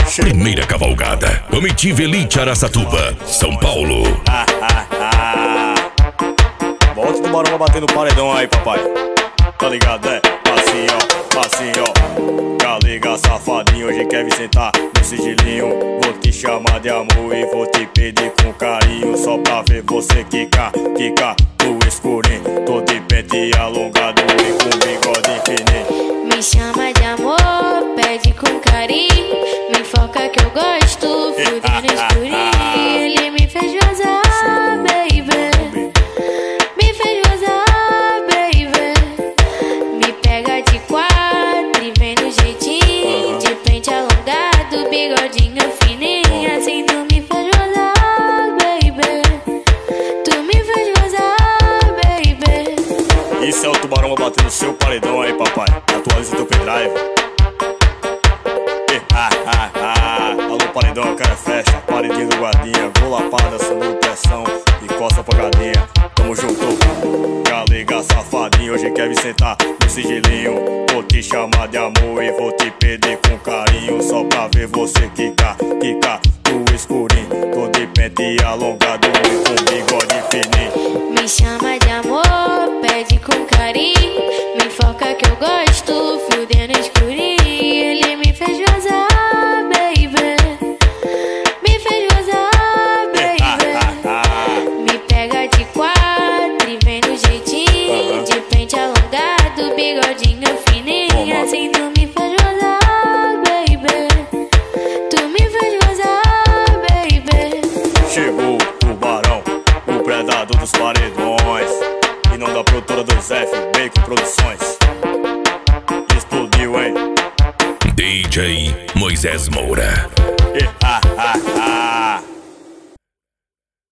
Primeira cavalgada, Comitiva Elite Araçatuba, São Paulo. Bota o tubarão pra bater no paredão aí, papai. Tá ligado, é? Passinho, ó. Galega, safadinho, hoje quer me sentar no sigilinho. Vou te chamar de amor e vou te pedir com carinho, só pra ver você quicar no escurinho. Tô de pente alongado e com bigode fininho. Me chama de amor, pede com carinho. Me foca que eu gosto, fudendo escurinho. Ele me fez gozar, baby. Me fez gozar, baby. Me pega de quatro e vem no jeitinho. De pente alongado, bigodinho fininho. Assim tu me fez gozar, baby. Tu me fez gozar, baby. Isso é o tubarão pra bater no seu paredão aí, papai. Atualiza teu pendrive. Alô, paredão, eu quero festa. Paredinho do guardinha. Vou lapada, subindo pressão e costa pagadinha. Tamo junto. Galega, safadinho, hoje quer me sentar no sigilinho. Vou te chamar de amor e vou te pedir com carinho, só pra ver você quicar no escurinho. Tô de pente alongado e com bigode fininho. Me chama de amor, pede com carinho. Me foca que eu gosto, fudendo escurinho. Ele me fez gozar, baby. Me fez gozar, baby. Me pega de quatro e vem no jeitinho. De pente alongado, bigodinho fininho. Assim tu me fez gozar, baby. Tu me fez gozar, baby. Chegou o tubarão, o predador dos paredões. E não da produtora do F, Bacon Produções. Explodiu, hein? DJ Moisés Moura.